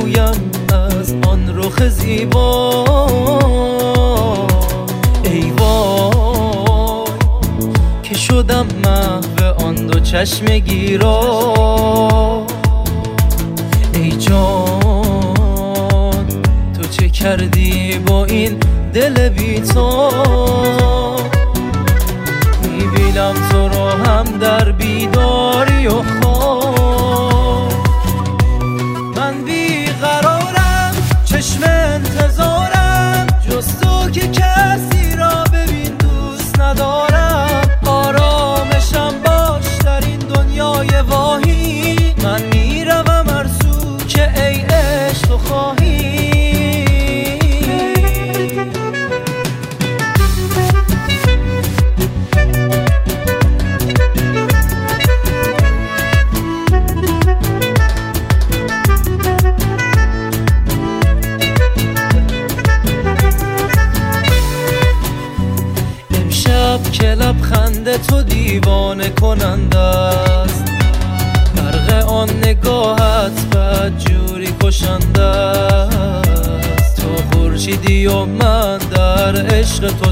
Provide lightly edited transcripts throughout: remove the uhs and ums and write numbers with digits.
بگویم از آن رخ زیبا. ای وای که شدم محو آن دو چشم گیرا. ای جان تو چه کردی با این دل بی تو؟ میبینم تو رو هم در بیداری و خواب. من بیقرارم، چشم انتظارم، جز تو که کسی را ببین دوست ندارم. آرامشم باش در این دنیای واهی، من میروم هر سو که ای عشق تو خواهی. که لبخند تو دیوانه کننده است، برق آن نگاهت بدجوری کشنده است. تو خورشیدی و من در عشق تو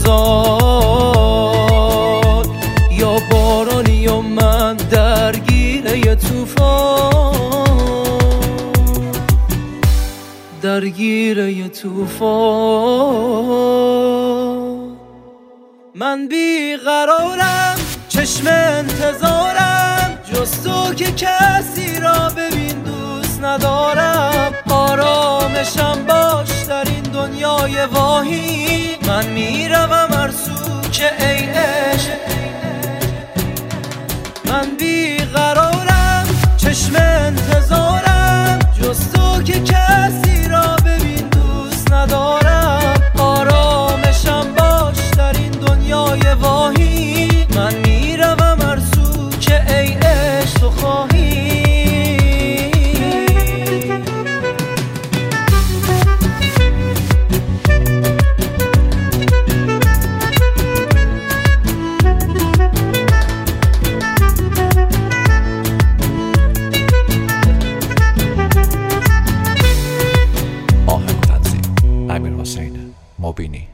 سوزان، یا بارانی و من درگیره طوفان، درگیره طوفان. من بیقرارم، چشم انتظارم، جز تو که کسی را ببین دوست ندارم. آرامشم باش در این دنیای واهی، من میروم هر سو که ای عشق. من بیقرارم، چشم انتظارم، جز تو که کسی را ببین دوست ندارم. آرامشم باش در این دنیای واهی، من میروم هر سو که ای عشق تو خواهی. آهنگ و تنظیم امیر حسین مبینی.